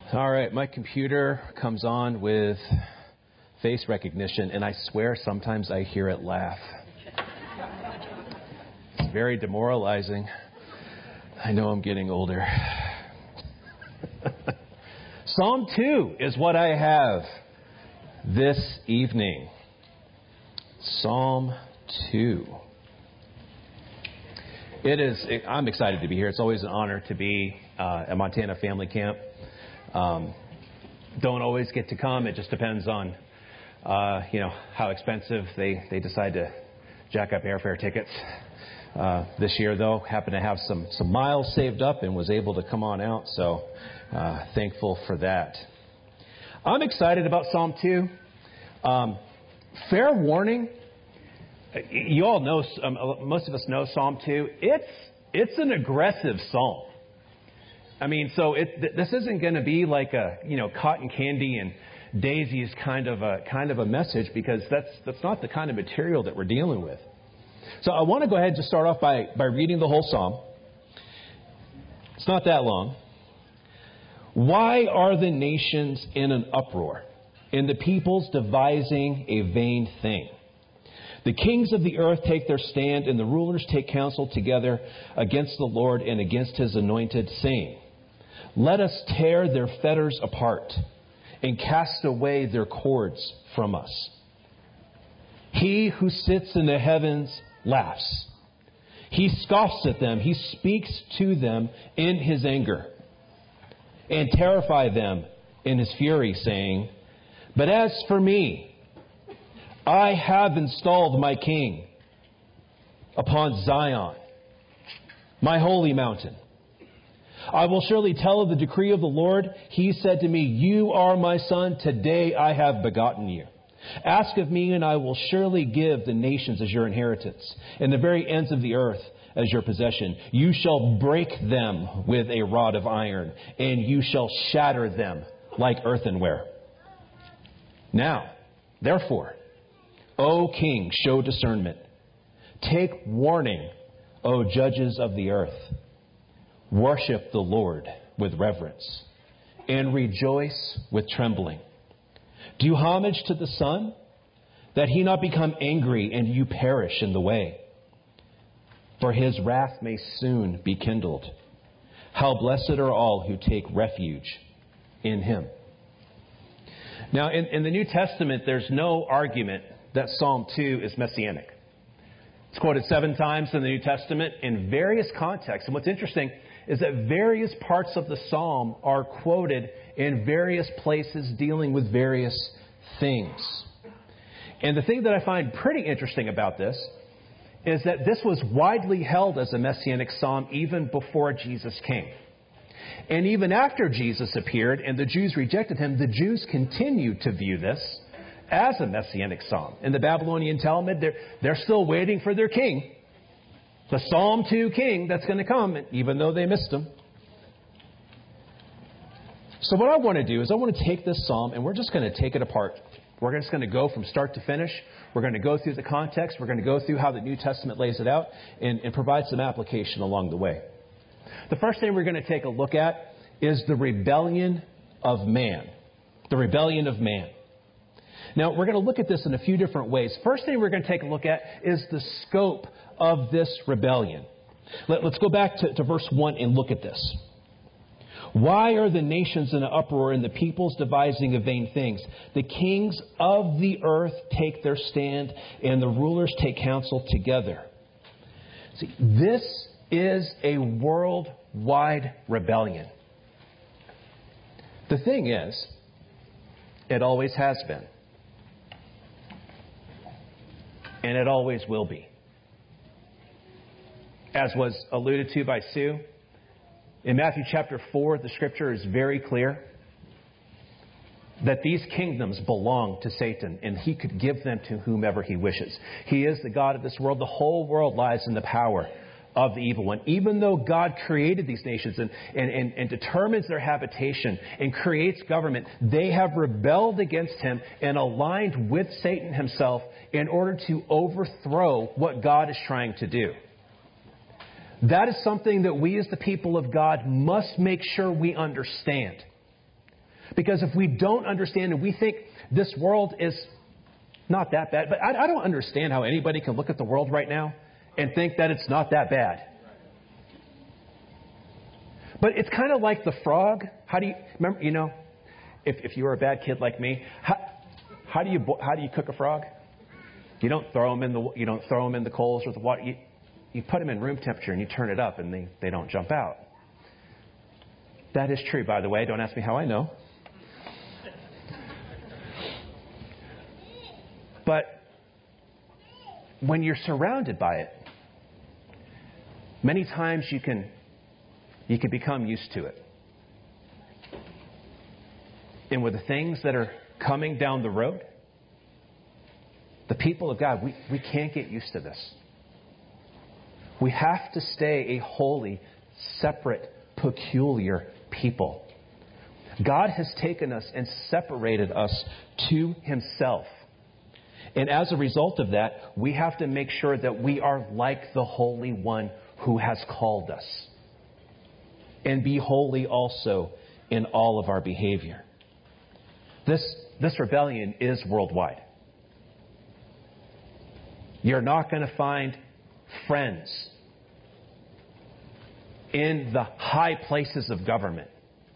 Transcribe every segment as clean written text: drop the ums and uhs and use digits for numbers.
All right, my computer comes on with face recognition, and I swear sometimes I hear it laugh. It's very demoralizing. I know I'm getting older. Psalm 2 is what I have this evening. Psalm 2. I'm excited to be here. It's always an honor to be at Montana Family Camp. Don't always get to come. It just depends on, how expensive they decide to jack up airfare tickets. This year, though, happened to have some miles saved up and was able to come on out. So thankful for that. I'm excited about Psalm 2. Fair warning. You all know, most of us know Psalm 2. It's an aggressive psalm. I mean, so this isn't going to be like a cotton candy and daisies kind of a message, because that's not the kind of material that we're dealing with. So I want to go ahead and just start off by reading the whole psalm. It's not that long. Why are the nations in an uproar, and the peoples devising a vain thing? The kings of the earth take their stand, and the rulers take counsel together against the Lord and against his anointed, saying, let us tear their fetters apart and cast away their cords from us. He who sits in the heavens laughs. He scoffs at them. He speaks to them in his anger and terrify them in his fury, saying, but as for me, I have installed my king upon Zion, my holy mountain. I will surely tell of the decree of the Lord. He said to me, you are my son. Today I have begotten you. Ask of me, and I will surely give the nations as your inheritance, and the very ends of the earth as your possession. You shall break them with a rod of iron, and you shall shatter them like earthenware. Now, therefore, O king, show discernment. Take warning, O judges of the earth. Worship the Lord with reverence, and rejoice with trembling. Do homage to the Son, that he not become angry and you perish in the way. For his wrath may soon be kindled. How blessed are all who take refuge in him. Now, in the New Testament, there's no argument that Psalm 2 is messianic. It's quoted 7 times in the New Testament in various contexts. And what's interesting is that various parts of the psalm are quoted in various places dealing with various things. And the thing that I find pretty interesting about this is that this was widely held as a messianic psalm even before Jesus came. And even after Jesus appeared and the Jews rejected him, the Jews continued to view this as a messianic psalm. In the Babylonian Talmud, they're still waiting for their king, the Psalm 2 king that's going to come, even though they missed him. So what I want to do is I want to take this psalm and we're just going to take it apart. We're just going to go from start to finish. We're going to go through the context. We're going to go through how the New Testament lays it out and provide some application along the way. The first thing we're going to take a look at is the rebellion of man. The rebellion of man. Now, we're going to look at this in a few different ways. First thing we're going to take a look at is the scope of this rebellion. Let's go back to verse 1 and look at this. Why are the nations in an uproar and the peoples devising of vain things? The kings of the earth take their stand and the rulers take counsel together. See, this is a worldwide rebellion. The thing is, it always has been. And it always will be. As was alluded to by Sue, in Matthew chapter 4, the scripture is very clear that these kingdoms belong to Satan, and he could give them to whomever he wishes. He is the God of this world. The whole world lies in the power of the evil one. Even though God created these nations and determines their habitation and creates government, they have rebelled against him and aligned with Satan himself in order to overthrow what God is trying to do. That is something that we as the people of God must make sure we understand. Because if we don't understand and we think this world is not that bad, but I don't understand how anybody can look at the world right now and think that it's not that bad. But it's kind of like the frog. How do you remember? You know, if you were a bad kid like me, how do you cook a frog? You don't throw them in the coals or the water. You put them in room temperature and you turn it up, and they don't jump out. That is true, by the way. Don't ask me how I know. But when you're surrounded by it, many times you can become used to it. And with the things that are coming down the road, the people of God, we can't get used to this. We have to stay a holy, separate, peculiar people. God has taken us and separated us to Himself. And as a result of that, we have to make sure that we are like the Holy One who has called us. And be holy also in all of our behavior. This rebellion is worldwide. You're not going to find friends in the high places of government.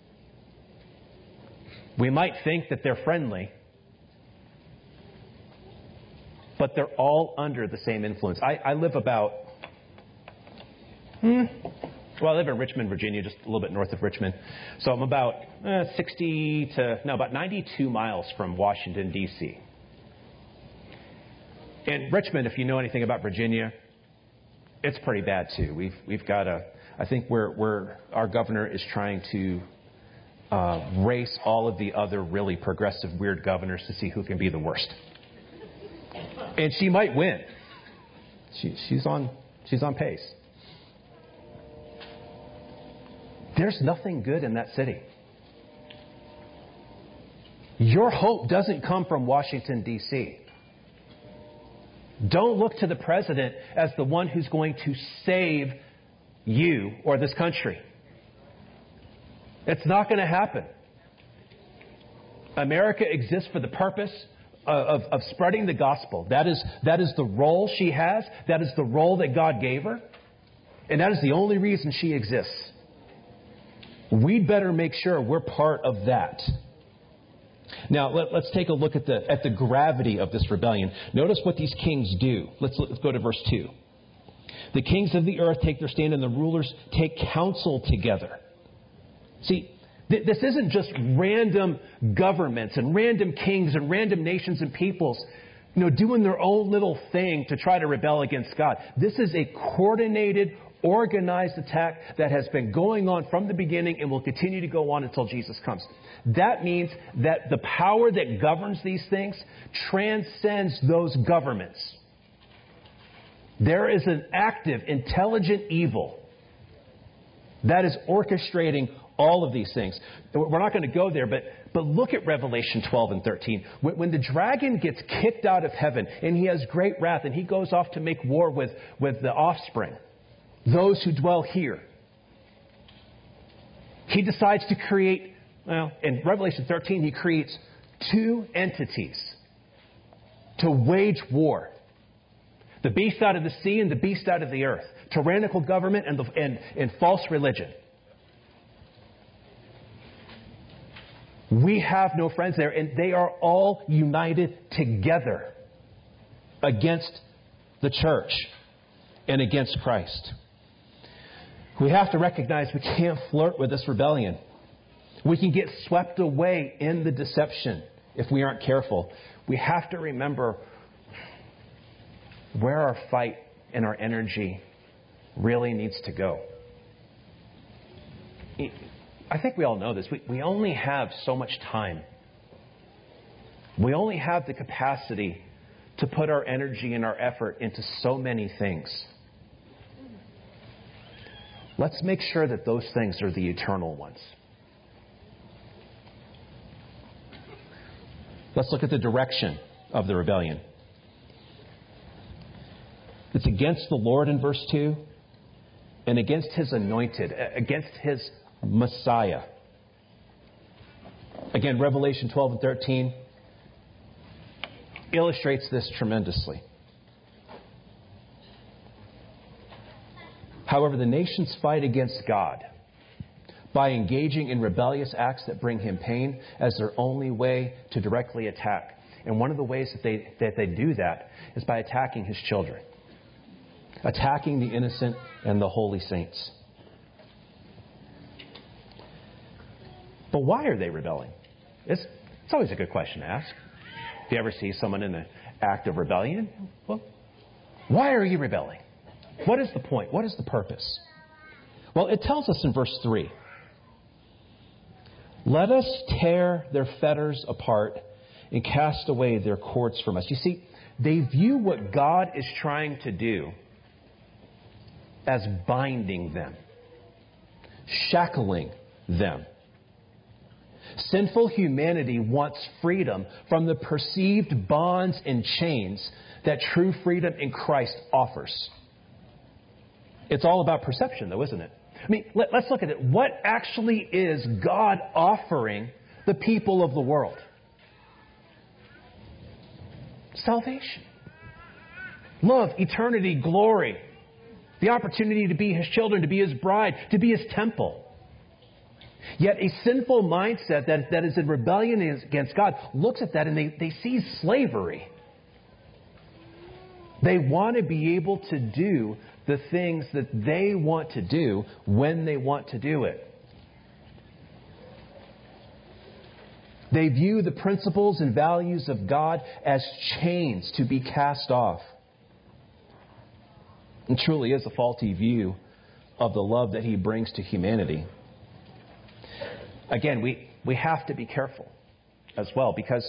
We might think that they're friendly, but they're all under the same influence. I live about... I live in Richmond, Virginia, just a little bit north of Richmond. So I'm about 92 miles from Washington, D.C. In Richmond, if you know anything about Virginia, it's pretty bad too. We've got I think our governor is trying to race all of the other really progressive, weird governors to see who can be the worst. And she might win. She's on pace. There's nothing good in that city. Your hope doesn't come from Washington, D.C. Don't look to the president as the one who's going to save you or this country. It's not going to happen. America exists for the purpose of spreading the gospel. That is the role she has. That is the role that God gave her. And that is the only reason she exists. We'd better make sure we're part of that. Now, let's take a look at the gravity of this rebellion. Notice what these kings do. Let's go to verse 2. The kings of the earth take their stand, and the rulers take counsel together. See, this isn't just random governments and random kings and random nations and peoples, doing their own little thing to try to rebel against God. This is a coordinated, organized attack that has been going on from the beginning and will continue to go on until Jesus comes. That means that the power that governs these things transcends those governments. There is an active, intelligent evil that is orchestrating all of these things. We're not going to go there, but look at Revelation 12 and 13. When the dragon gets kicked out of heaven and he has great wrath and he goes off to make war with the offspring, those who dwell here, he decides to create, in Revelation 13, he creates two entities to wage war. The beast out of the sea and the beast out of the earth. Tyrannical government and false religion. We have no friends there, and they are all united together against the church and against Christ. We have to recognize we can't flirt with this rebellion. We can get swept away in the deception if we aren't careful. We have to remember where our fight and our energy really needs to go. I think we all know this. We only have so much time. We only have the capacity to put our energy and our effort into so many things. Let's make sure that those things are the eternal ones. Let's look at the direction of the rebellion. It's against the Lord in verse 2 and against His anointed, against His Messiah. Again, Revelation 12 and 13 illustrates this tremendously. However, the nations fight against God by engaging in rebellious acts that bring him pain as their only way to directly attack. And one of the ways that they do that is by attacking his children, attacking the innocent and the holy saints. But why are they rebelling? It's always a good question to ask. If you ever see someone in an act of rebellion, well, why are you rebelling? What is the point? What is the purpose? Well, it tells us in verse 3. Let us tear their fetters apart and cast away their cords from us. You see, they view what God is trying to do as binding them, shackling them. Sinful humanity wants freedom from the perceived bonds and chains that true freedom in Christ offers. It's all about perception, though, isn't it? I mean, let's look at it. What actually is God offering the people of the world? Salvation, love, eternity, glory, the opportunity to be his children, to be his bride, to be his temple. Yet a sinful mindset that is in rebellion against God looks at that and they see slavery. They want to be able to do the things that they want to do when they want to do it. They view the principles and values of God as chains to be cast off. It truly is a faulty view of the love that he brings to humanity. Again, we have to be careful as well, because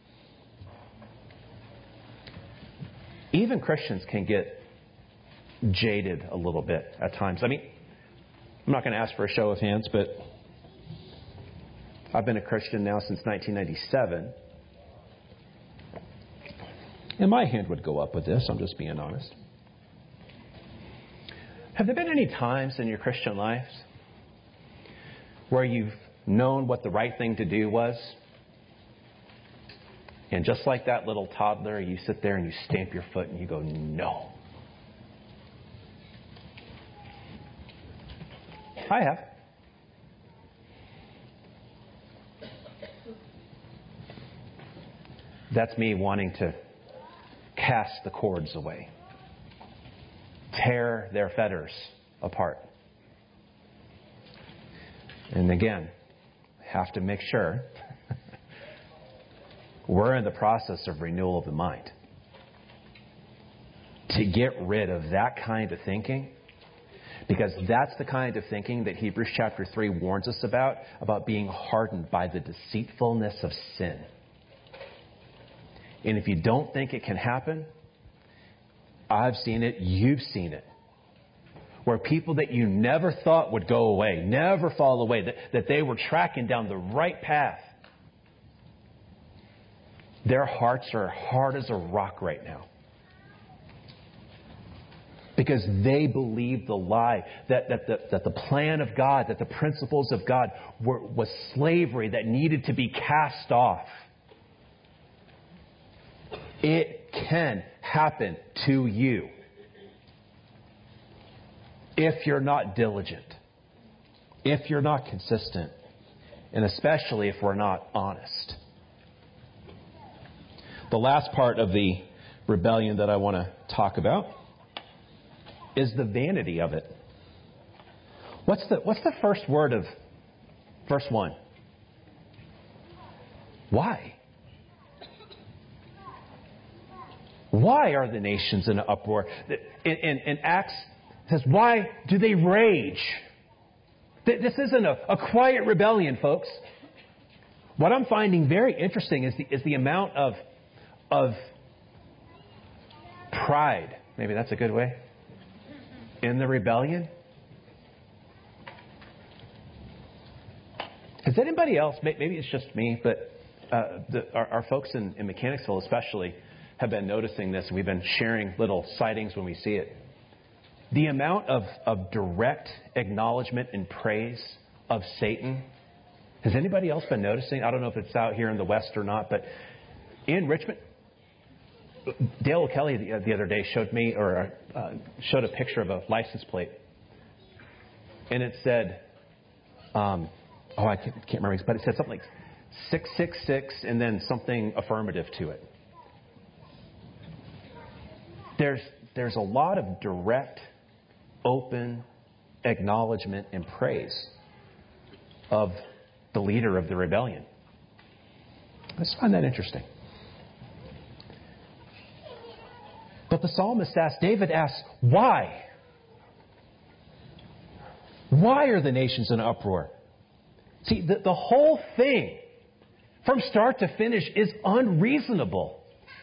even Christians can get jaded a little bit at times. I mean, I'm not going to ask for a show of hands, but I've been a Christian now since 1997. And my hand would go up with this, I'm just being honest. Have there been any times in your Christian lives where you've known what the right thing to do was, and just like that little toddler, you sit there and you stamp your foot and you go, no? I have. That's me wanting to cast the cords away, tear their fetters apart. And again, have to make sure we're in the process of renewal of the mind. To get rid of that kind of thinking, because that's the kind of thinking that Hebrews chapter 3 warns us about being hardened by the deceitfulness of sin. And if you don't think it can happen, I've seen it, you've seen it. Where people that you never thought would go away, never fall away, that they were tracking down the right path, their hearts are hard as a rock right now. Because they believe the lie that the plan of God, that the principles of God was slavery that needed to be cast off. It can happen to you if you're not diligent, if you're not consistent, and especially if we're not honest. The last part of the rebellion that I want to talk about is the vanity of it. What's the first word of verse 1? Why? Why are the nations in an uproar? In Acts, it says, why do they rage? This isn't a quiet rebellion, folks. What I'm finding very interesting is the amount of pride, maybe that's a good way, in the rebellion. Has anybody else, maybe it's just me, but our folks in Mechanicsville especially have been noticing this. We've been sharing little sightings when we see it. The amount of direct acknowledgement and praise of Satan Has anybody else been noticing? I don't know if it's out here in the West or not, but in Richmond, Dale O'Kelly the other day showed me, or showed a picture of a license plate. And it said, I can't remember, but it said something like 666 and then something affirmative to it. There's a lot of direct, open acknowledgement and praise of the leader of the rebellion. I just find that interesting. But the psalmist asks, David asks, why? Why are the nations in uproar? See, the whole thing, from start to finish, is unreasonable.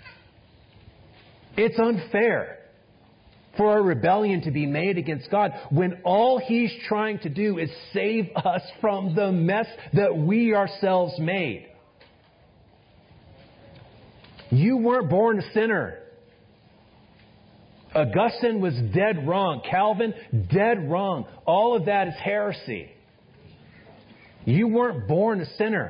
It's unfair for a rebellion to be made against God when all He's trying to do is save us from the mess that we ourselves made. You weren't born a sinner. Augustine was dead wrong. Calvin, dead wrong. All of that is heresy. You weren't born a sinner.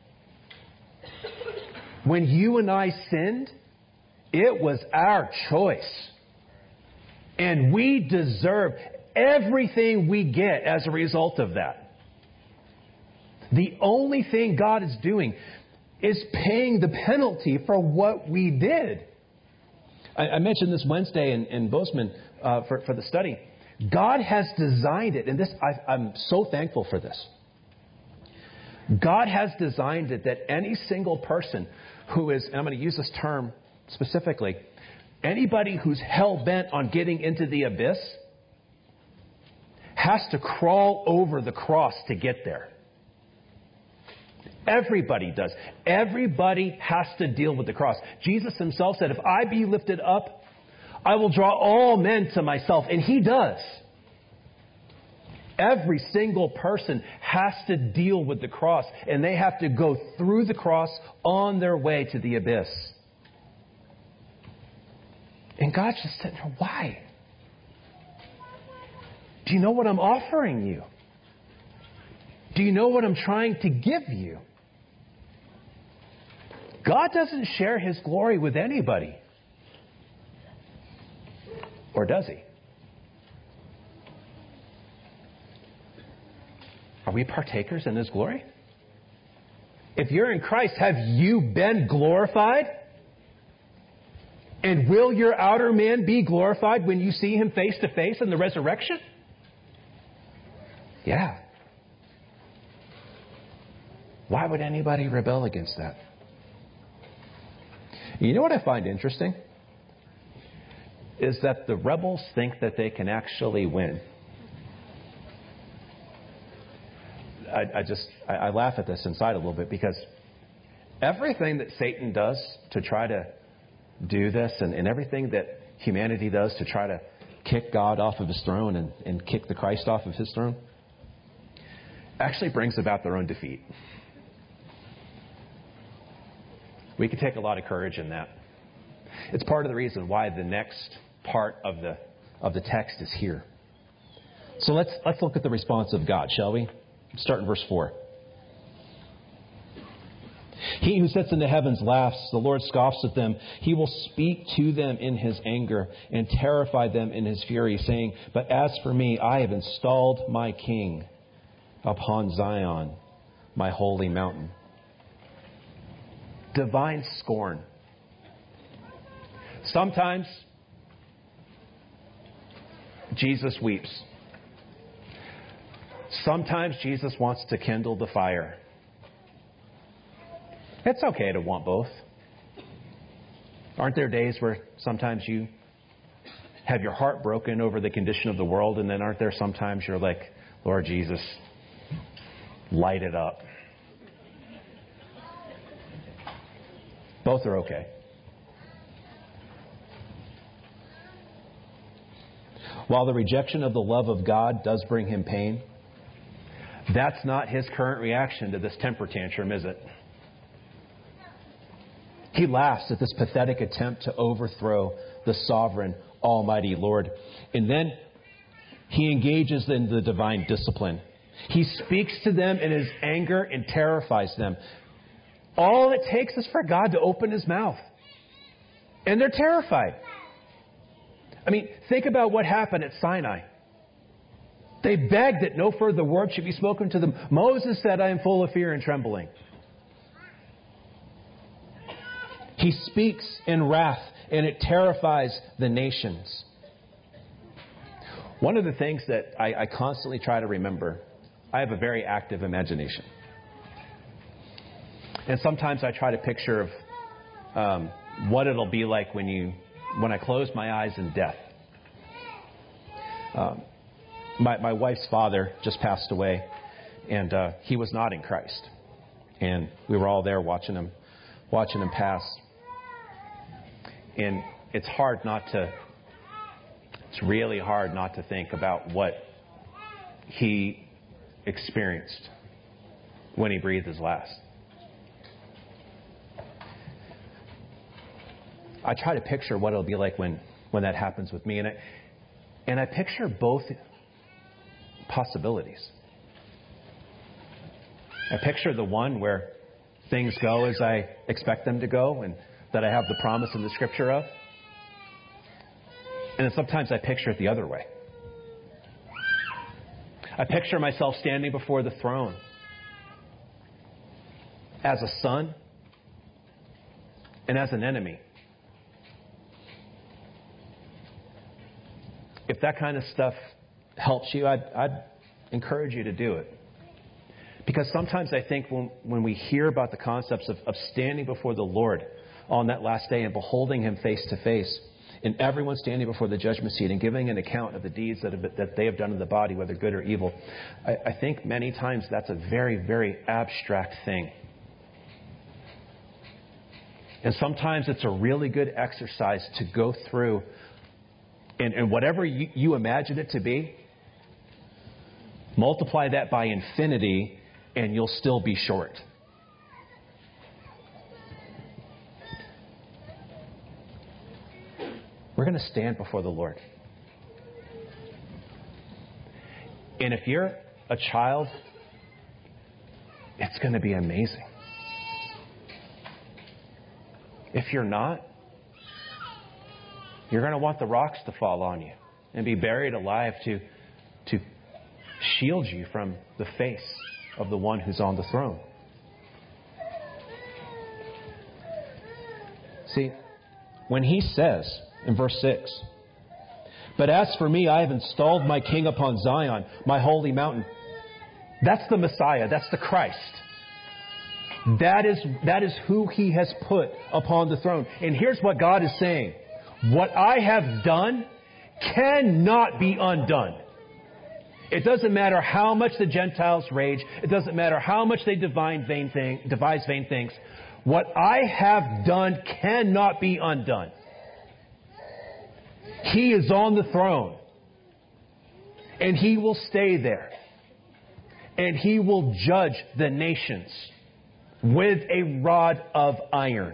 When you and I sinned, it was our choice. And we deserve everything we get as a result of that. The only thing God is doing is paying the penalty for what we did. I mentioned this Wednesday in Bozeman for the study. God has designed it, and this I'm so thankful for this. God has designed it that any single person who is, and I'm going to use this term specifically, anybody who's hell-bent on getting into the abyss has to crawl over the cross to get there. Everybody does. Everybody has to deal with the cross. Jesus Himself said, if I be lifted up, I will draw all men to myself. And He does. Every single person has to deal with the cross. And they have to go through the cross on their way to the abyss. And God's just sitting there, why? Do you know what I'm offering you? Do you know what I'm trying to give you? God doesn't share His glory with anybody. Or does He? Are we partakers in His glory? If you're in Christ, have you been glorified? And will your outer man be glorified when you see him face to face in the resurrection? Yeah. Why would anybody rebel against that? You know what I find interesting? Is that the rebels think that they can actually win. I laugh at this inside a little bit because everything that Satan does to try to do this and everything that humanity does to try to kick God off of His throne and kick the Christ off of His throne actually brings about their own defeat. We can take a lot of courage in that. It's part of the reason why the next part of the text is here. So let's look at the response of God, shall we? Start in verse 4. He who sits in the heavens laughs. The Lord scoffs at them. He will speak to them in His anger and terrify them in His fury, saying, but as for me, I have installed my King upon Zion, my holy mountain. Divine scorn. Sometimes Jesus weeps. Sometimes Jesus wants to kindle the fire. It's okay to want both. Aren't there days where sometimes you have your heart broken over the condition of the world, and then aren't there sometimes you're like, Lord Jesus, light it up? Both are okay. While the rejection of the love of God does bring Him pain, that's not His current reaction to this temper tantrum, is it? He laughs at this pathetic attempt to overthrow the sovereign, almighty Lord. And then He engages in the divine discipline. He speaks to them in His anger and terrifies them. All it takes is for God to open His mouth. And they're terrified. I mean, think about what happened at Sinai. They begged that no further word should be spoken to them. Moses said, I am full of fear and trembling. He speaks in wrath, and it terrifies the nations. One of the things that I constantly try to remember, I have a very active imagination. And sometimes I try to picture what it'll be like when I close my eyes in death. My wife's father just passed away, and he was not in Christ. And we were all there watching him pass. And it's really hard not to think about what he experienced when he breathed his last. I try to picture what it'll be like when that happens with me. And I picture both possibilities. I picture the one where things go as I expect them to go and that I have the promise in the Scripture of. And then sometimes I picture it the other way. I picture myself standing before the throne as a son and as an enemy. If that kind of stuff helps you, I'd encourage you to do it. Because sometimes I think when we hear about the concepts of standing before the Lord on that last day and beholding Him face to face, and everyone standing before the judgment seat and giving an account of the deeds that they have done in the body, whether good or evil, I think many times that's a very, very abstract thing. And sometimes it's a really good exercise to go through and whatever you imagine it to be, multiply that by infinity and you'll still be short. We're going to stand before the Lord. And if you're a child, it's going to be amazing. If you're not, you're going to want the rocks to fall on you and be buried alive to shield you from the face of the one who's on the throne. See, when He says in verse 6, "But as for me, I have installed my king upon Zion, my holy mountain." That's the Messiah. That's the Christ. That is who He has put upon the throne. And here's what God is saying. What I have done cannot be undone. It doesn't matter how much the Gentiles rage. It doesn't matter how much they devise vain things. What I have done cannot be undone. He is on the throne. And He will stay there. And He will judge the nations with a rod of iron.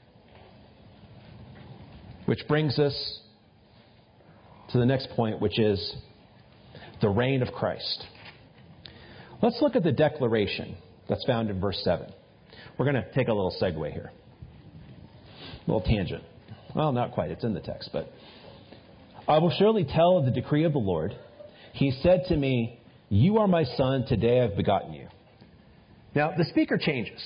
Which brings us to the next point, which is the reign of Christ. Let's look at the declaration that's found in verse 7. We're going to take a little segue here. A little tangent. Well, not quite. It's in the text, but "I will surely tell of the decree of the Lord. He said to me, 'You are my son, today I've begotten you.'" Now, the speaker changes.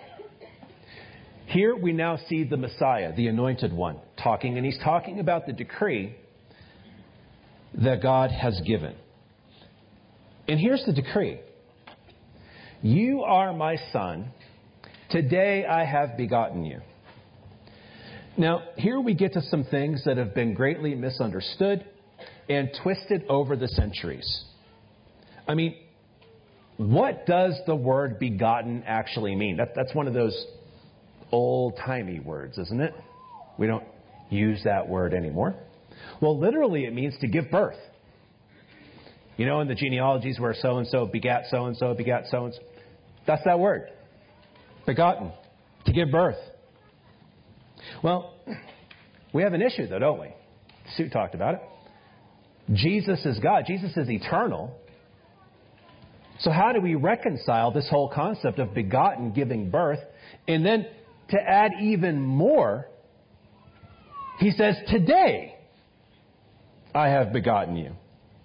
Here we now see the Messiah, the anointed one, talking, and he's talking about the decree that God has given. And here's the decree. "You are my son, today I have begotten you." Now, here we get to some things that have been greatly misunderstood and twisted over the centuries. I mean, what does the word begotten actually mean? That's one of those old-timey words, isn't it? We don't use that word anymore. Well, literally, it means to give birth. You know, in the genealogies where so-and-so begat so-and-so, begat so-and-so. That's that word. Begotten. To give birth. Well, we have an issue, though, don't we? Sue talked about it. Jesus is God. Jesus is eternal. So how do we reconcile this whole concept of begotten, giving birth, and then to add even more, he says, today I have begotten you.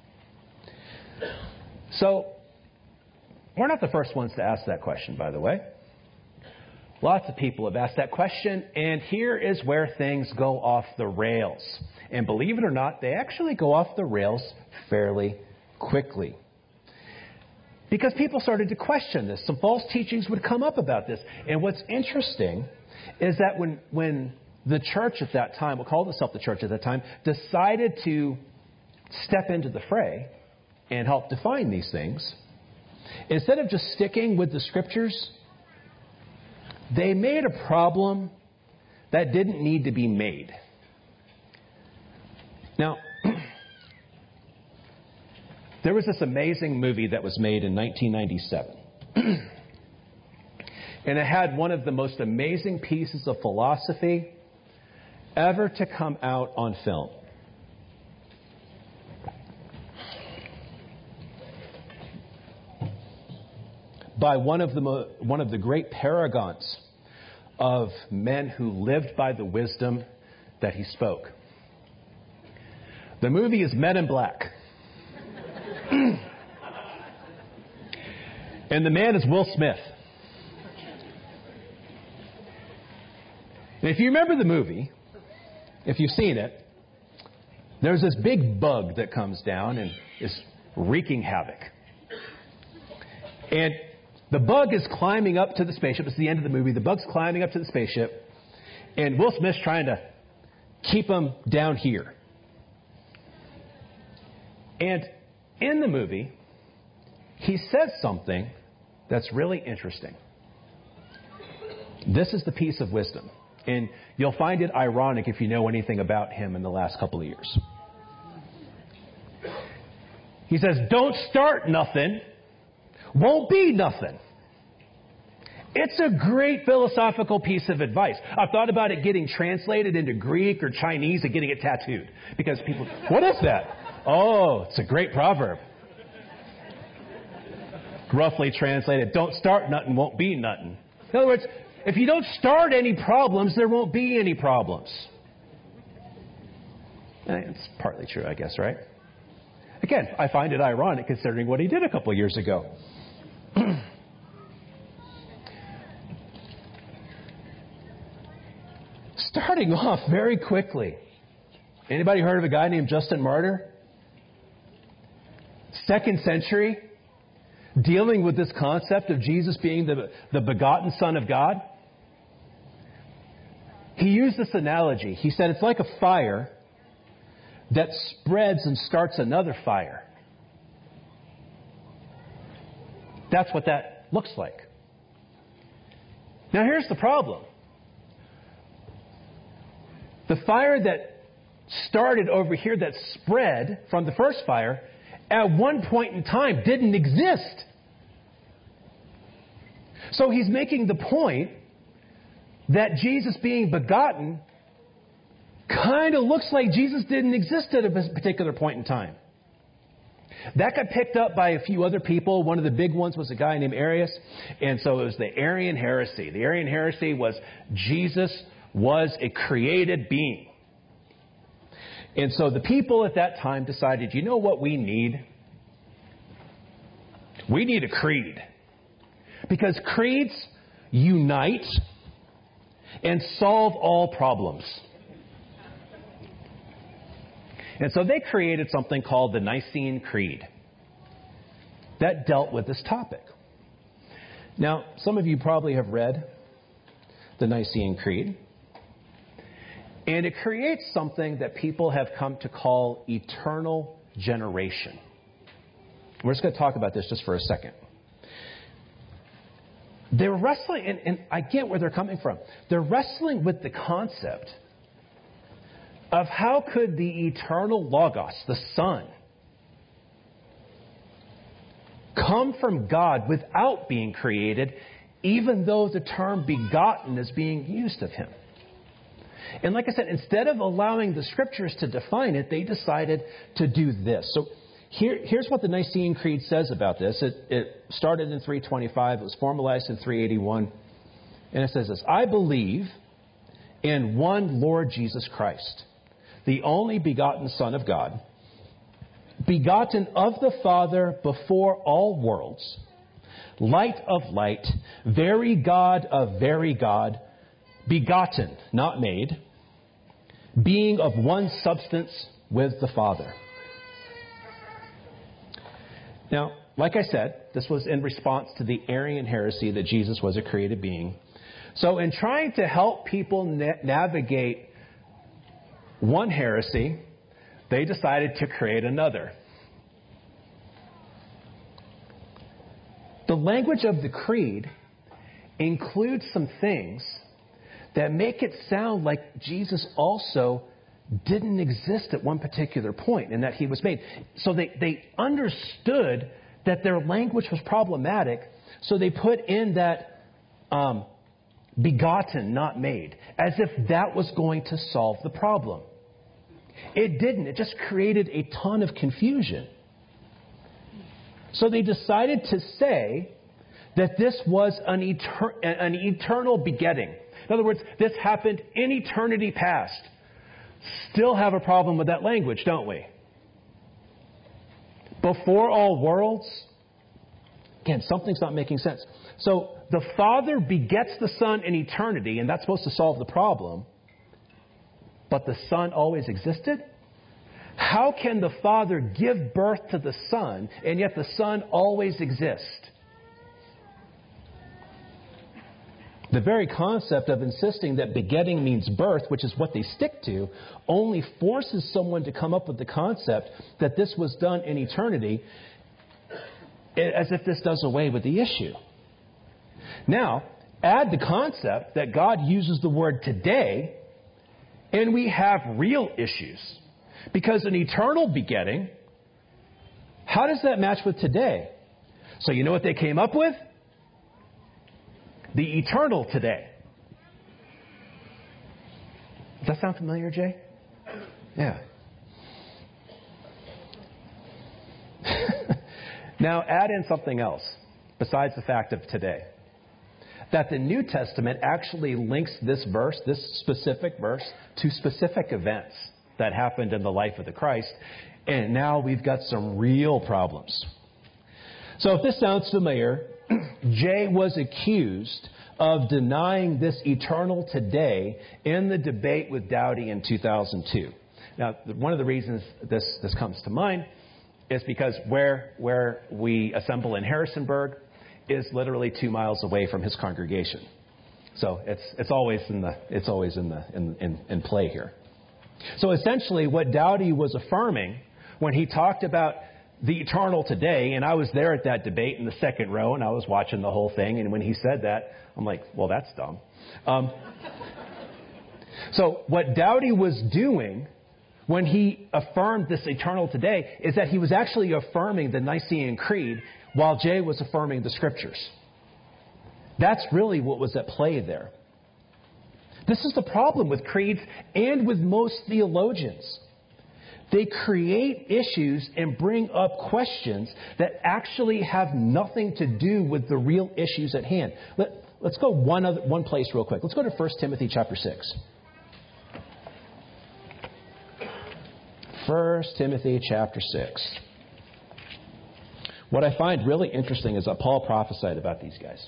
So we're not the first ones to ask that question, by the way. Lots of people have asked that question, and here is where things go off the rails. And believe it or not, they actually go off the rails fairly quickly. Because people started to question this. Some false teachings would come up about this. And what's interesting is that when the church at that time, we'll call itself the church at that time, decided to step into the fray and help define these things, instead of just sticking with the Scriptures, they made a problem that didn't need to be made. Now, there was this amazing movie that was made in 1997. And it had one of the most amazing pieces of philosophy ever to come out on film. By one of the great paragons of men who lived by the wisdom that he spoke. The movie is Men in Black. And the man is Will Smith. And if you remember the movie, if you've seen it, there's this big bug that comes down and is wreaking havoc. And the bug is climbing up to the spaceship. It's the end of the movie. The bug's climbing up to the spaceship. And Will Smith's trying to keep him down here. And in the movie, he says something that's really interesting. This is the piece of wisdom. And you'll find it ironic if you know anything about him in the last couple of years. He says, don't start nothing, won't be nothing. It's a great philosophical piece of advice. I've thought about it getting translated into Greek or Chinese and getting it tattooed. Because people, what is that? Oh, it's a great proverb. Roughly translated, don't start nothing, won't be nothing. In other words, if you don't start any problems, there won't be any problems. It's partly true, I guess, right? Again, I find it ironic considering what he did a couple of years ago. Starting off very quickly. Anybody heard of a guy named Justin Martyr? 2nd century, dealing with this concept of Jesus being the begotten Son of God. He used this analogy. He said it's like a fire that spreads and starts another fire. That's what that looks like. Now here's the problem. The fire that started over here, that spread from the first fire, at one point in time didn't exist. So he's making the point that Jesus being begotten kind of looks like Jesus didn't exist at a particular point in time. That got picked up by a few other people. One of the big ones was a guy named Arius. And so it was the Arian heresy. The Arian heresy was Jesus was a created being. And so the people at that time decided, you know what we need? We need a creed. Because creeds unite and solve all problems. And so they created something called the Nicene Creed that dealt with this topic. Now, some of you probably have read the Nicene Creed. And it creates something that people have come to call eternal generation. We're just going to talk about this just for a second. They were wrestling, and I get where they're coming from. They're wrestling with the concept of how could the eternal Logos, the Son, come from God without being created, even though the term begotten is being used of him. And like I said, instead of allowing the Scriptures to define it, they decided to do this. So Here's what the Nicene Creed says about this. It started in 325. It was formalized in 381. And it says this: I believe in one Lord Jesus Christ, the only begotten Son of God, begotten of the Father before all worlds, light of light, very God of very God, begotten, not made, being of one substance with the Father. Now, like I said, this was in response to the Arian heresy that Jesus was a created being. So in trying to help people navigate one heresy, they decided to create another. The language of the creed includes some things that make it sound like Jesus also didn't exist at one particular point and that he was made. So they understood that their language was problematic, so they put in that begotten, not made, as if that was going to solve the problem. It didn't. It just created a ton of confusion. So they decided to say that this was an eternal begetting. In other words, this happened in eternity past. Still have a problem with that language, don't we? Before all worlds. Again, something's not making sense. So the Father begets the Son in eternity, and that's supposed to solve the problem. But the Son always existed? How can the Father give birth to the Son, and yet the Son always exists? The very concept of insisting that begetting means birth, which is what they stick to, only forces someone to come up with the concept that this was done in eternity, as if this does away with the issue. Now, add the concept that God uses the word today, and we have real issues. Because an eternal begetting, how does that match with today? So you know what they came up with? The eternal today. Does that sound familiar, Jay? Yeah. Now add in something else besides the fact of today. That the New Testament actually links this verse, this specific verse, to specific events that happened in the life of the Christ. And now we've got some real problems. So if this sounds familiar, Jay was accused of denying this eternal today in the debate with Dowdy in 2002. Now, one of the reasons this comes to mind is because where we assemble in Harrisonburg is literally 2 miles away from his congregation. So it's always in play here. So essentially what Dowdy was affirming when he talked about the eternal today, and I was there at that debate in the second row, and I was watching the whole thing, and when he said that, I'm like, well, that's dumb. So what Dowdy was doing when he affirmed this eternal today is that he was actually affirming the Nicene Creed while Jay was affirming the Scriptures. That's really what was at play there. This is the problem with creeds and with most theologians. They create issues and bring up questions that actually have nothing to do with the real issues at hand. Let's go one place real quick. Let's go to 1 Timothy chapter 6. 1 Timothy chapter 6. What I find really interesting is that Paul prophesied about these guys.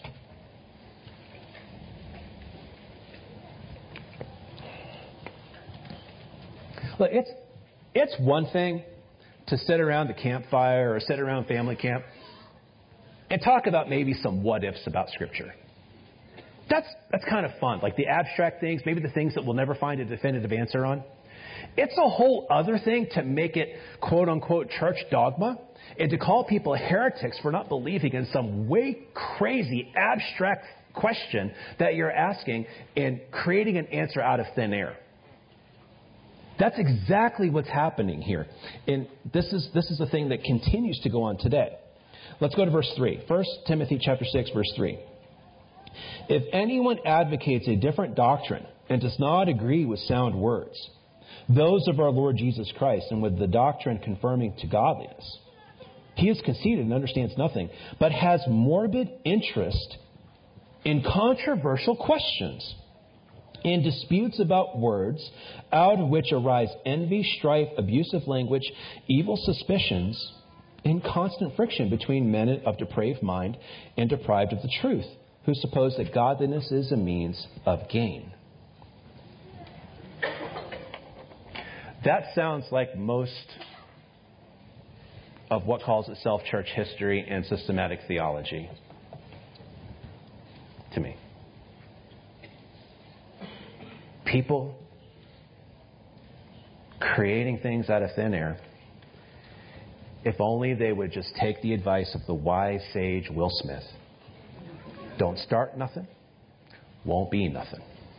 Look, it's one thing to sit around the campfire or sit around family camp and talk about maybe some what-ifs about Scripture. That's kind of fun, like the abstract things, maybe the things that we'll never find a definitive answer on. It's a whole other thing to make it, quote-unquote, church dogma and to call people heretics for not believing in some way crazy abstract question that you're asking and creating an answer out of thin air. That's exactly what's happening here. And this is the thing that continues to go on today. Let's go to verse 3. 1 Timothy chapter 6, verse 3. If anyone advocates a different doctrine and does not agree with sound words, those of our Lord Jesus Christ, and with the doctrine confirming to godliness, He is conceited and understands nothing, but has morbid interest in controversial questions and disputes about words, out of which arise envy, strife, abusive language, evil suspicions, and constant friction between men of depraved mind and deprived of the truth, who suppose that godliness is a means of gain. That sounds like most of what calls itself church history and systematic theology to me. People creating things out of thin air. If only they would just take the advice of the wise sage Will Smith. Don't start nothing, won't be nothing.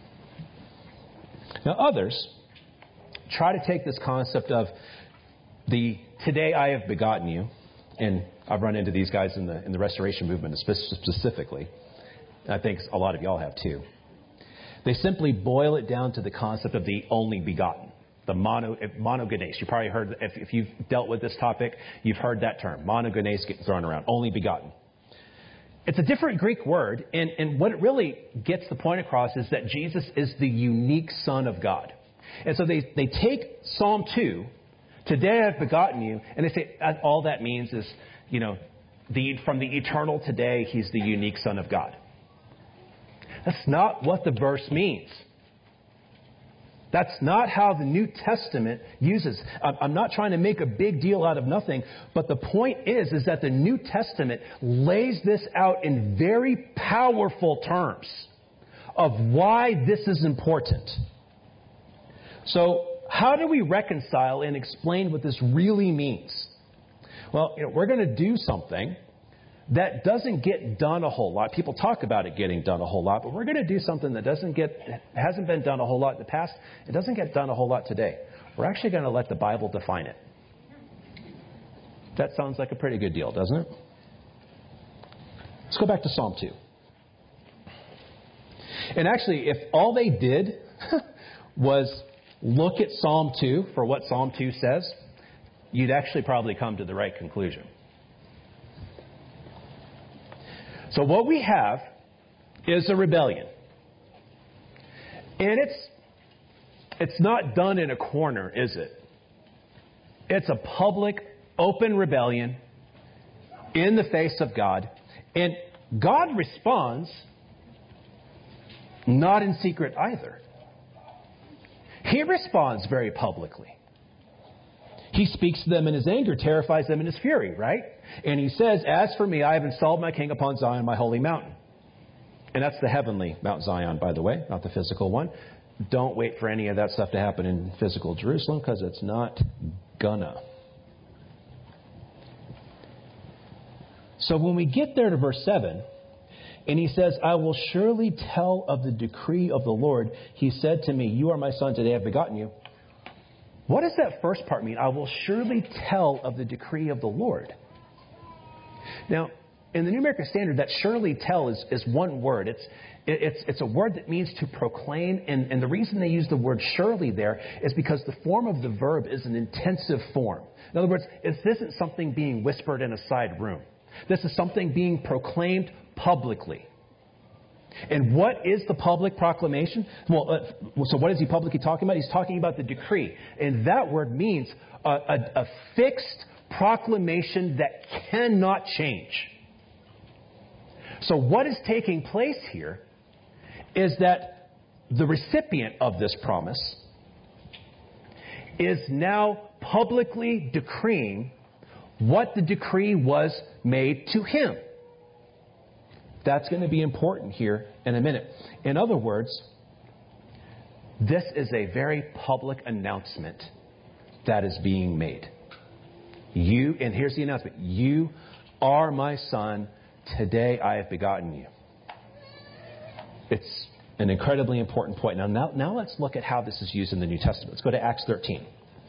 Now others try to take this concept of the today I have begotten you, and I've run into these guys in the Restoration movement specifically. I think a lot of y'all have too. They simply boil it down to the concept of the only begotten, the monogenes. You probably heard, if you've dealt with this topic, you've heard that term. Monogenes get thrown around, only begotten. It's a different Greek word, and what it really gets the point across is that Jesus is the unique Son of God. And so they take Psalm 2, today I've begotten you, and they say all that means is, from the eternal today, he's the unique Son of God. That's not what the verse means. That's not how the New Testament uses. I'm not trying to make a big deal out of nothing, but the point is that the New Testament lays this out in very powerful terms of why this is important. So, how do we reconcile and explain what this really means? Well, we're going to do something that doesn't get done a whole lot. People talk about it getting done a whole lot, but we're going to do something that hasn't been done a whole lot in the past. It doesn't get done a whole lot today. We're actually going to let the Bible define it. That sounds like a pretty good deal, doesn't it? Let's go back to Psalm 2. And actually, if all they did was look at Psalm 2 for what Psalm 2 says, you'd actually probably come to the right conclusion. So what we have is a rebellion. And it's not done in a corner, is it? It's a public, open rebellion in the face of God. And God responds not in secret either. He responds very publicly. He speaks to them in his anger, terrifies them in his fury, right? And he says, as for me, I have installed my king upon Zion, my holy mountain. And that's the heavenly Mount Zion, by the way, not the physical one. Don't wait for any of that stuff to happen in physical Jerusalem, because it's not gonna. So when we get there to verse 7, and he says, I will surely tell of the decree of the Lord. He said to me, you are my son, today I have begotten you. What does that first part mean? I will surely tell of the decree of the Lord. Now, in the New American Standard, that surely tell is one word. It's a word that means to proclaim. And the reason they use the word surely there is because the form of the verb is an intensive form. In other words, this isn't something being whispered in a side room. This is something being proclaimed publicly. And what is the public proclamation? So what is he publicly talking about? He's talking about the decree. And that word means a fixed proclamation that cannot change. So what is taking place here is that the recipient of this promise is now publicly decreeing what the decree was made to him. That's going to be important here in a minute. In other words, this is a very public announcement that is being made. And here's the announcement. You are my son. Today I have begotten you. It's an incredibly important point. Now let's look at how this is used in the New Testament. Let's go to Acts 13.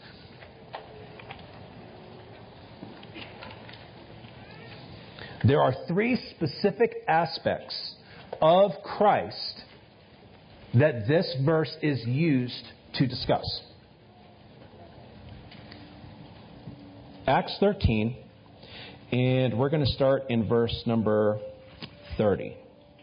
There are three specific aspects of Christ that this verse is used to discuss. Acts 13, And we're going to start in verse number 30.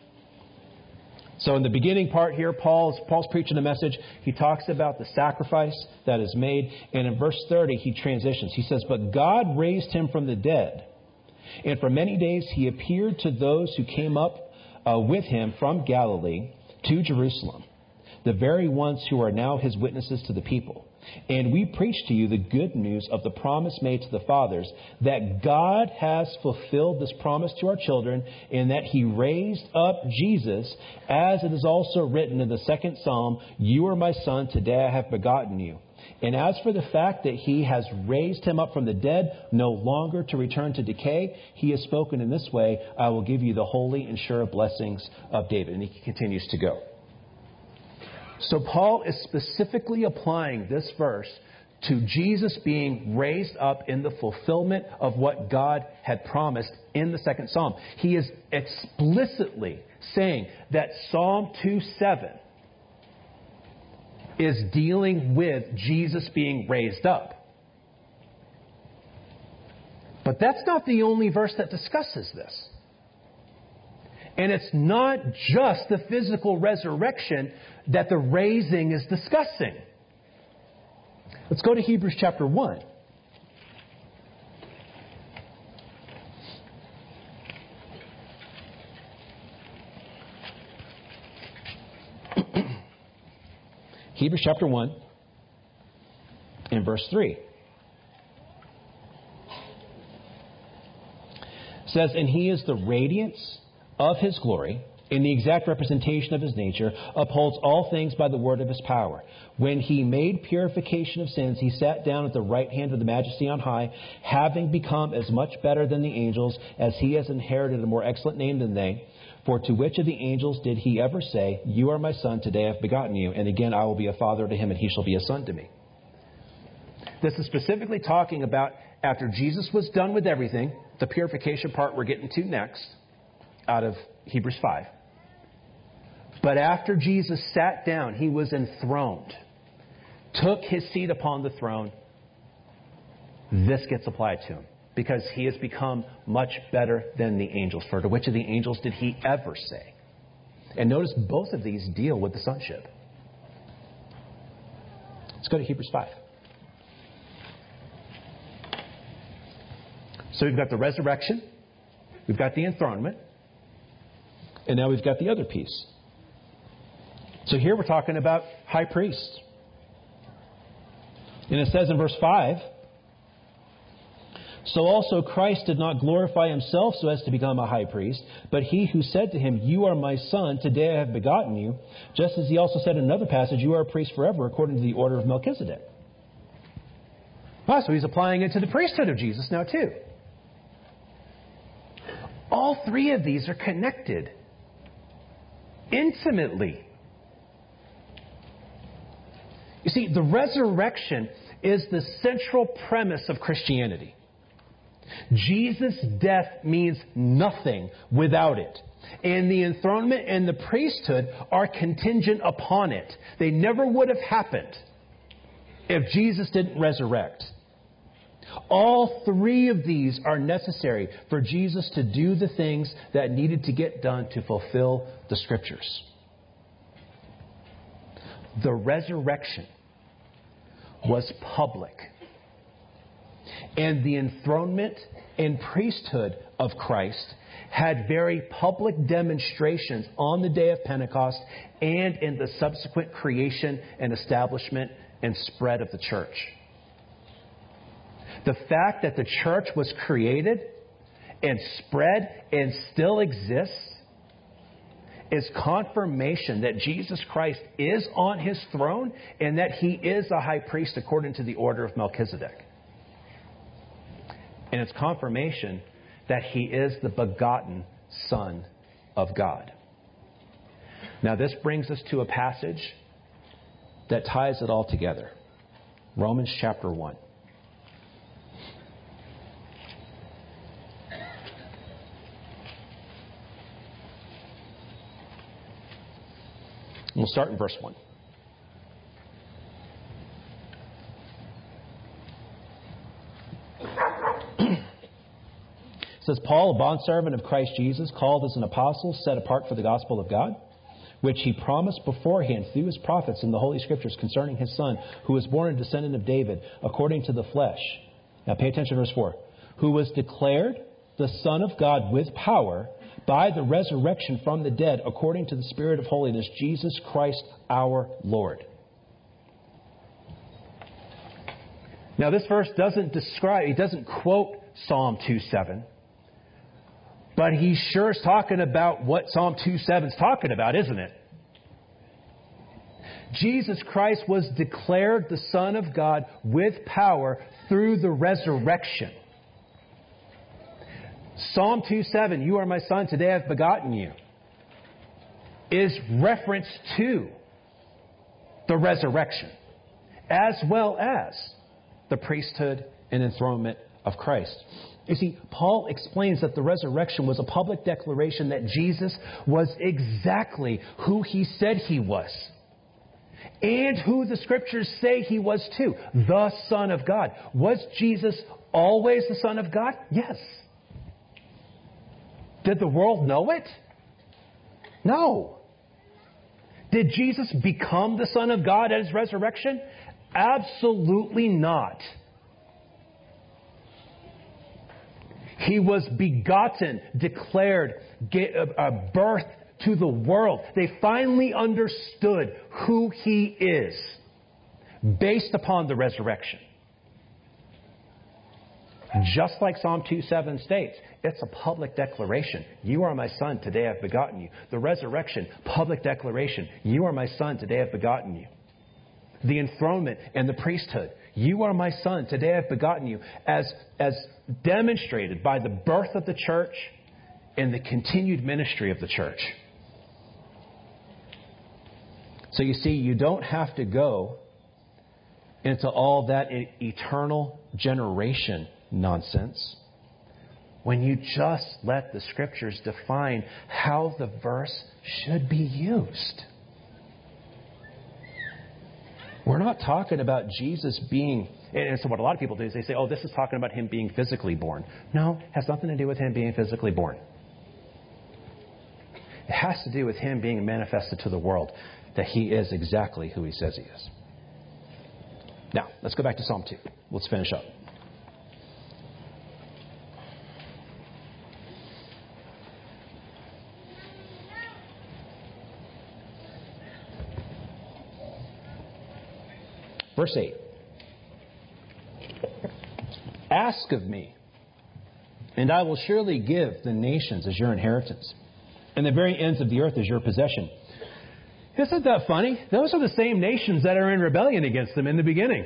So in the beginning part here, Paul's preaching a message. He talks about the sacrifice that is made. And in verse 30, he transitions. He says, "But God raised him from the dead. And for many days he appeared to those who came up with him from Galilee to Jerusalem, the very ones who are now his witnesses to the people. And we preach to you the good news of the promise made to the fathers, that God has fulfilled this promise to our children, and that he raised up Jesus, as it is also written in the second Psalm, 'You are my son, today I have begotten you.' And as for the fact that he has raised him up from the dead, no longer to return to decay, he has spoken in this way, 'I will give you the holy and sure blessings of David.'" And he continues to go. So Paul is specifically applying this verse to Jesus being raised up in the fulfillment of what God had promised in the second Psalm. He is explicitly saying that Psalm 2:7 is dealing with Jesus being raised up. But that's not the only verse that discusses this. And it's not just the physical resurrection that the raising is discussing. Let's go to Hebrews chapter 1. Hebrews chapter 1 and verse 3. It says, "And he is the radiance of his glory, in the exact representation of his nature, upholds all things by the word of his power. When he made purification of sins, he sat down at the right hand of the Majesty on high, having become as much better than the angels, as he has inherited a more excellent name than they. For to which of the angels did he ever say, 'You are my son, today I have begotten you'? And again, I will be a father to him, and he shall be a son to me." This is specifically talking about after Jesus was done with everything, the purification part we're getting to next, out of Hebrews 5. But after Jesus sat down, he was enthroned, took his seat upon the throne. This gets applied to him because he has become much better than the angels. For to which of the angels did he ever say? And notice both of these deal with the sonship. Let's go to Hebrews 5. So we've got the resurrection, we've got the enthronement, and now we've got the other piece. So here we're talking about high priests. And it says in verse 5, "So also Christ did not glorify himself so as to become a high priest, but he who said to him, 'You are my son, today I have begotten you,' just as he also said in another passage, 'You are a priest forever according to the order of Melchizedek.'" So he's applying it to the priesthood of Jesus now too. All three of these are connected intimately. You see, the resurrection is the central premise of Christianity. Jesus' death means nothing without it. And the enthronement and the priesthood are contingent upon it. They never would have happened if Jesus didn't resurrect. All three of these are necessary for Jesus to do the things that needed to get done to fulfill the Scriptures. The resurrection was public. And the enthronement and priesthood of Christ had very public demonstrations on the day of Pentecost and in the subsequent creation and establishment and spread of the church. The fact that the church was created and spread and still exists is confirmation that Jesus Christ is on his throne and that he is a high priest according to the order of Melchizedek. And it's confirmation that he is the begotten Son of God. Now this brings us to a passage that ties it all together. Romans chapter 1. We'll start in verse 1. says, Paul, a bondservant of Christ Jesus, called as an apostle, set apart for the gospel of God, which he promised beforehand through his prophets in the Holy Scriptures concerning his Son, who was born a descendant of David, according to the flesh. Now pay attention to verse 4. Who was declared the Son of God with power by the resurrection from the dead, according to the Spirit of holiness, Jesus Christ our Lord. Now this verse doesn't describe, he doesn't quote Psalm 2:7. But he sure is talking about what Psalm 2:7 is talking about, isn't it? Jesus Christ was declared the Son of God with power through the resurrection. Psalm 2:7, you are my son, today I've begotten you, is reference to the resurrection, as well as the priesthood and enthronement of Christ. You see, Paul explains that the resurrection was a public declaration that Jesus was exactly who he said he was, and who the Scriptures say he was too, the Son of God. Was Jesus always the Son of God? Yes. Did the world know it? No. Did Jesus become the Son of God at his resurrection? Absolutely not. He was begotten, declared, birthed to the world. They finally understood who he is based upon the resurrection. Just like Psalm 2:7 states, it's a public declaration. You are my son, today I've begotten you. The resurrection, public declaration. You are my son, today I've begotten you. The enthronement and the priesthood. You are my son, today I've begotten you. As demonstrated by the birth of the church and the continued ministry of the church. So you see, you don't have to go into all that eternal generation nonsense when you just let the Scriptures define how the verse should be used. We're not talking about Jesus being, and so what a lot of people do is they say, oh, this is talking about him being physically born. No, it has nothing to do with him being physically born. It has to do with him being manifested to the world, that he is exactly who he says he is. Now, let's go back to Psalm 2. Let's finish up. Verse 8. Ask of me, and I will surely give the nations as your inheritance, and the very ends of the earth as your possession. Isn't that funny? Those are the same nations that are in rebellion against him in the beginning.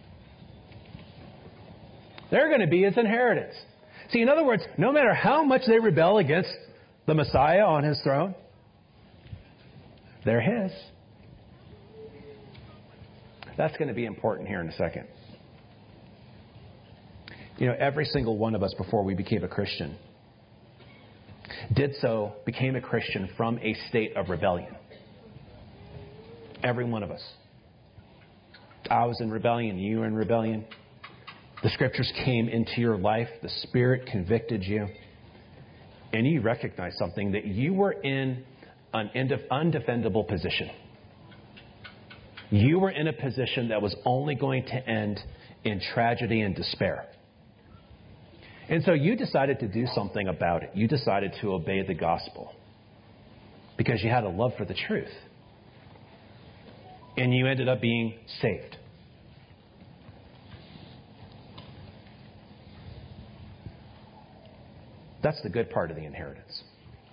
They're going to be his inheritance. See, in other words, no matter how much they rebel against the Messiah on his throne, they're his. That's going to be important here in a second. You know, every single one of us before we became a Christian became a Christian from a state of rebellion. Every one of us. I was in rebellion. You were in rebellion. The Scriptures came into your life. The Spirit convicted you. And you recognized something, that you were in an undefendable position. You were in a position that was only going to end in tragedy and despair. And so you decided to do something about it. You decided to obey the gospel because you had a love for the truth. And you ended up being saved. That's the good part of the inheritance.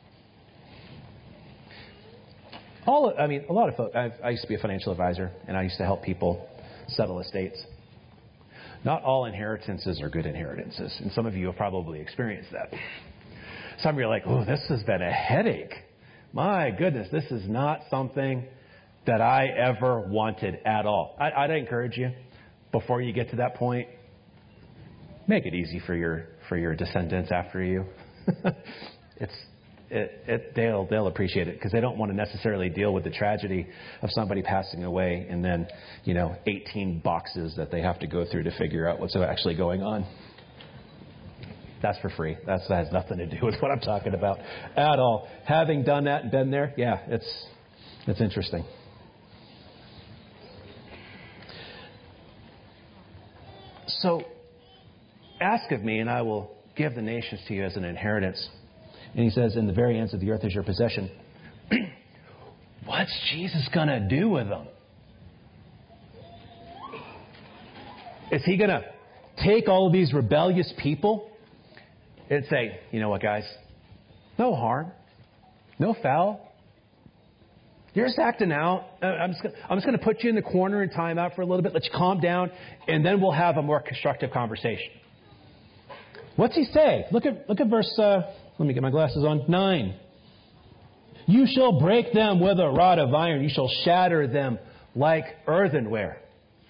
A lot of folks, I used to be a financial advisor, and I used to help people settle estates. Not all inheritances are good inheritances, and some of you have probably experienced that. Some of you are like, oh, this has been a headache. My goodness, this is not something that I ever wanted at all. I'd encourage you, before you get to that point, make it easy for your descendants after you. They'll appreciate it, because they don't want to necessarily deal with the tragedy of somebody passing away and then 18 boxes that they have to go through to figure out what's actually going on. That's for free. That has nothing to do with what I'm talking about at all. Having done that and been there, yeah, it's interesting. So, ask of me, and I will give the nations to you as an inheritance. And he says, in the very ends of the earth is your possession. What's Jesus going to do with them? Is he going to take all of these rebellious people and say, you know what, guys? No harm. No foul. You're just acting out. I'm just going to put you in the corner and time out for a little bit. Let you calm down, and then we'll have a more constructive conversation. What's he say? Look at verse, let me get my glasses on, 9. You shall break them with a rod of iron. You shall shatter them like earthenware.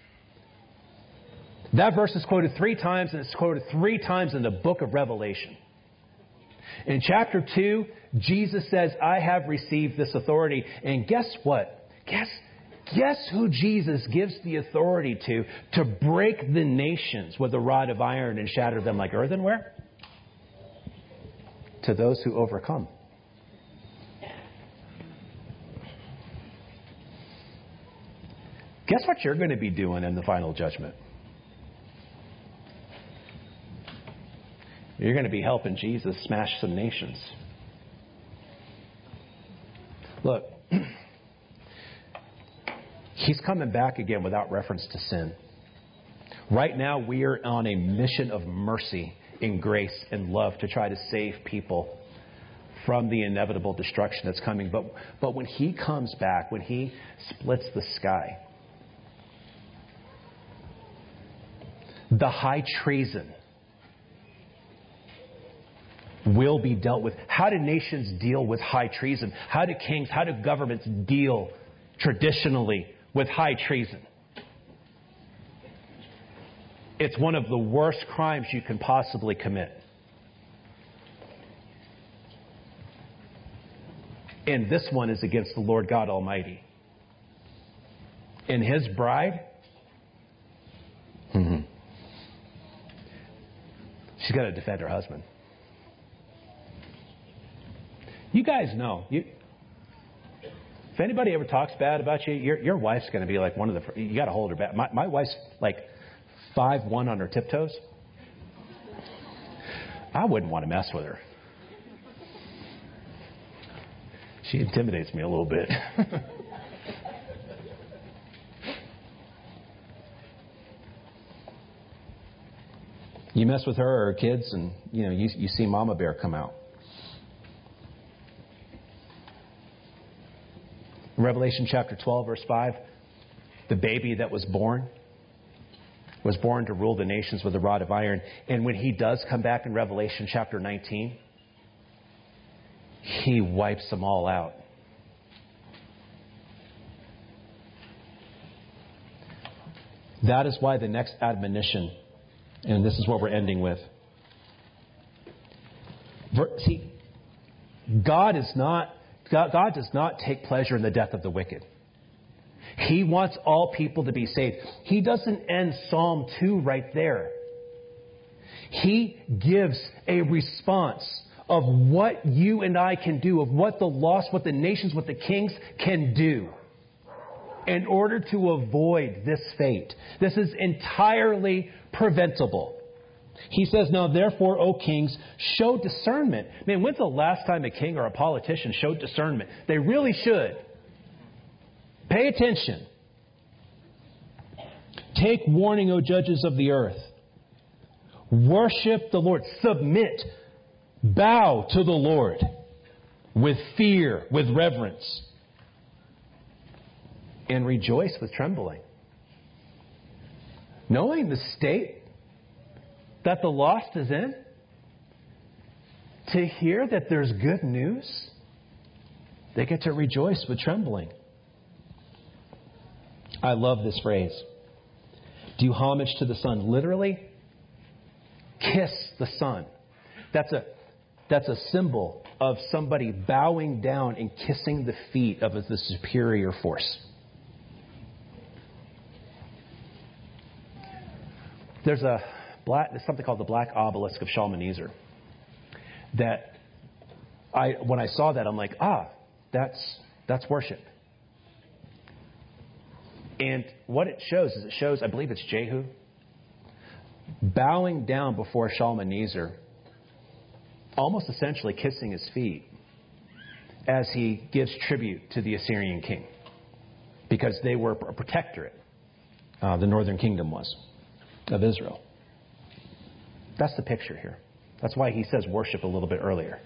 That verse is quoted 3 times, and it's quoted 3 times in the book of Revelation. In chapter 2, Jesus says, I have received this authority. And guess what? Guess who Jesus gives the authority to break the nations with a rod of iron and shatter them like earthenware? To those who overcome. Guess what you're going to be doing in the final judgment? You're going to be helping Jesus smash some nations. Look, he's coming back again without reference to sin. Right now, we are on a mission of mercy and grace and love to try to save people from the inevitable destruction that's coming. But when he comes back, when he splits the sky, the high treason will be dealt with. How do nations deal with high treason? How do kings, how do governments deal traditionally with high treason? It's one of the worst crimes you can possibly commit. And this one is against the Lord God Almighty. And his bride, she's got to defend her husband. You guys know, if anybody ever talks bad about you, your wife's going to be like one of the. You got to hold her back. My wife's like 5'1" on her tiptoes. I wouldn't want to mess with her. She intimidates me a little bit. You mess with her or her kids, and you see Mama Bear come out. Revelation chapter 12, verse 5, the baby that was born to rule the nations with a rod of iron. And when he does come back in Revelation chapter 19, he wipes them all out. That is why the next admonition, and this is what we're ending with. See, God does not take pleasure in the death of the wicked. He wants all people to be saved. He doesn't end Psalm 2 right there. He gives a response of what you and I can do, of what the lost, what the nations, what the kings can do in order to avoid this fate. This is entirely preventable. He says, now therefore, O kings, show discernment. Man, when's the last time a king or a politician showed discernment? They really should. Pay attention. Take warning, O judges of the earth. Worship the Lord. Submit. Bow to the Lord with fear, with reverence. And rejoice with trembling. Knowing the state that the lost is in, to hear that there's good news, they get to rejoice with trembling. I love this phrase. Do homage to the Son. Literally, kiss the Son. That's a symbol of somebody bowing down and kissing the feet of the superior force. There's a there's something called the Black Obelisk of Shalmaneser. That when I saw that, I'm like, that's worship. And what it shows is I believe it's Jehu, bowing down before Shalmaneser, almost essentially kissing his feet as he gives tribute to the Assyrian king. Because they were a protectorate, the northern kingdom was, of Israel. That's the picture here. That's why he says worship a little bit earlier.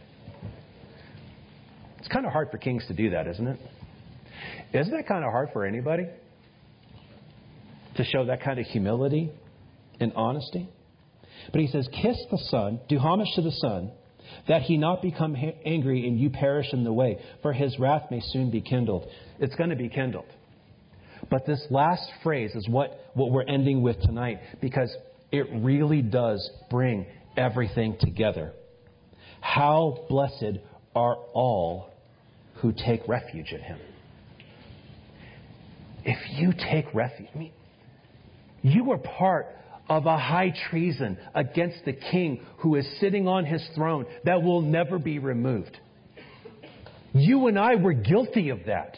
It's kind of hard for kings to do that, isn't it? Isn't that kind of hard for anybody? To show that kind of humility and honesty? But he says, kiss the Son, do homage to the Son, that he not become angry and you perish in the way, for his wrath may soon be kindled. It's going to be kindled. But this last phrase is what we're ending with tonight, because it really does bring everything together. How blessed are all who take refuge in him. If you take refuge, you are part of a high treason against the king who is sitting on his throne that will never be removed. You and I were guilty of that.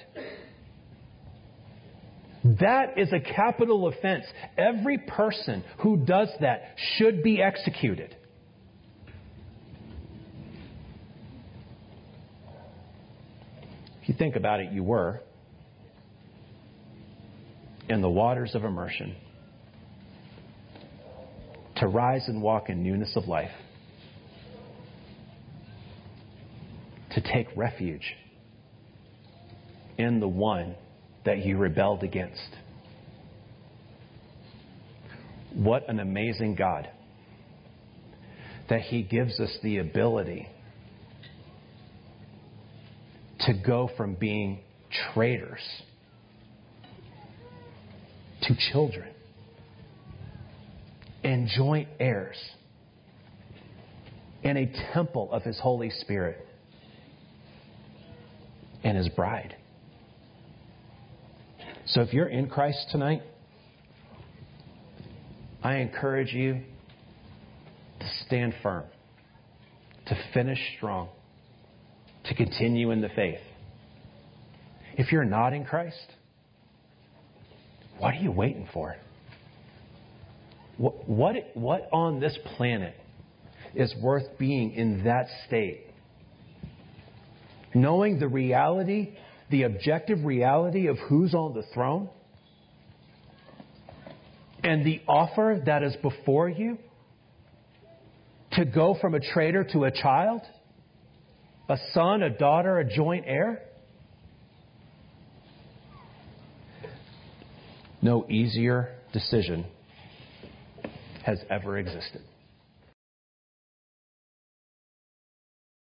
That is a capital offense. Every person who does that should be executed. If you think about it, you were in the waters of immersion to rise and walk in newness of life, to take refuge in the one that you rebelled against. What an amazing God that He gives us the ability to go from being traitors to children and joint heirs in a temple of His Holy Spirit and His bride. So if you're in Christ tonight, I encourage you to stand firm, to finish strong, to continue in the faith. If you're not in Christ, what are you waiting for? What on this planet is worth being in that state? Knowing the reality, the objective reality of who's on the throne, and the offer that is before you to go from a traitor to a child, a son, a daughter, a joint heir. No easier decision has ever existed.